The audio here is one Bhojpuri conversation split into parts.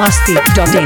biharmasti.in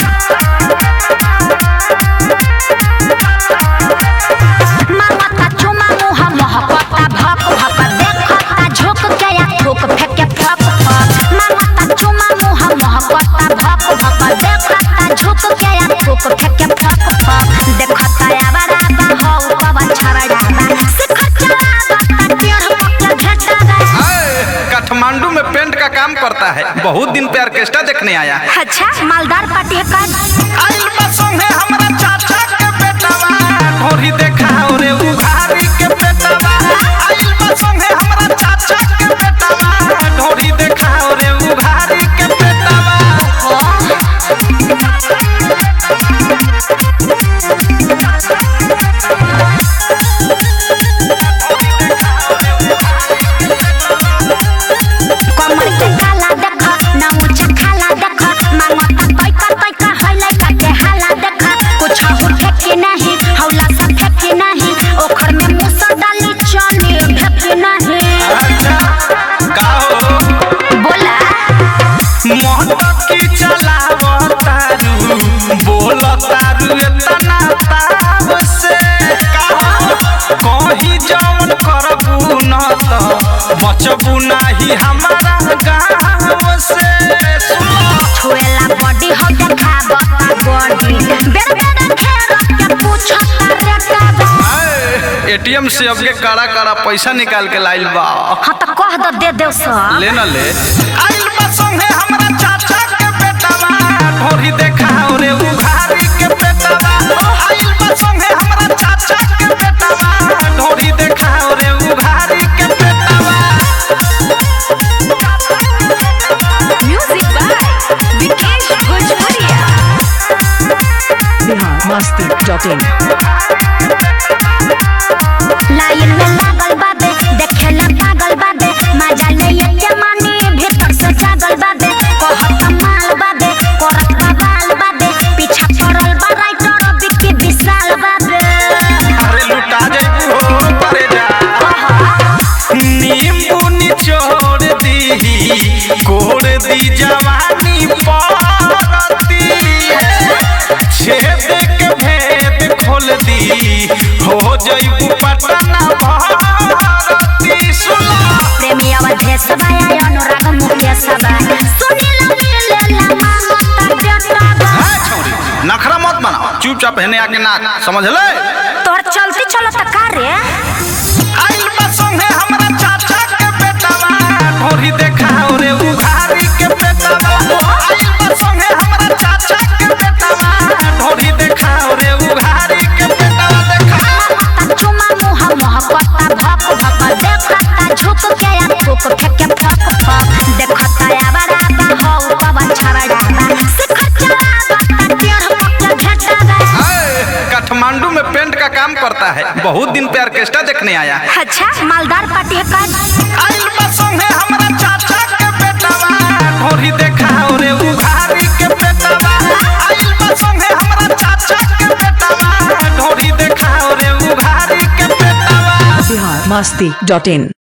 काठमांडू में पेंट का काम करता है। बहुत दिन पे ऑर्केस्ट्रा देखने आया है। अच्छा मालदार पार्टी है का हमारा चाचा के बेटवा ढोरी देखा रे उघारी के बेटवा हमारा चाचा के बेटवा ढोरी देखा रे उघारी के बेटवा बचबू नहीं हमारा गाँव से छुएला बॉडी हो देखाबा बॉडी बेर बेर खेर के पूछता रेटबा एटीएम से अब के काड़ा काड़ा पैसा निकाल के लाइल बा। हां त कह द दे देव स ले न ले आइल बा संगे हमरा चाचा के बेटवा ढोरी देखा रे उघारी के बेटवा आइल बा संगे हमरा चाचा के बेटवा ढोरी देखा रे उघारी के बेटवा। म्यूजिक बाय विकेश भोजपुरिया biharmasti.in लाइन में लागल बाबे देखेला पागल बाबे मजा ले के मानी भीतर से जागल बाबे कहत माल बाबे करत बाल बाबे पीछा पड़ल बा राइटर बिक्की विशाल बाबे अरे लुटा जाइबू हो परे जा नींबू निचोड़ दी कोड़ दी जवानी पारती छेद के भेद खोल दी हो जाइबू पटना भारती सुना प्रेमी अवधेश बाया अनुराग मुकेश बाया सुनील मिलेला मांगत बेटा बा नखरा मत बनाओ चुपचाप हेने आके नाच समझ ले तोर चलती चलत का रे आइल बा संगे हमरा चाचा के बेटवा ढोरी देखा रे उघारी के बेटवा आइल बा संगे हमरा चाचा के बेटवा ढोरी देखा रे उघारी के बेटवा देखा चुमा मुह मुह पत्ता भक भक देखता झुक के या फूक फेंके फक फक देखता या बराबर हो पवन छवड़ा सिखर चलावा टेढ़ पक्का घेटबा काठमांडू में पेंट का काम करता है। बहुत दिन पे ऑर्केस्ट्रा देखने आया है। अच्छा मालदार पार्टी है का आइल बा संगे हमरा चाचा के बेटवा ढोरी देखा रे उघारी के बेटवा आइल बा संगे हमरा चाचा के बेटवा ढोरी देखा रे उघारी के बेटवा। biharmasti.in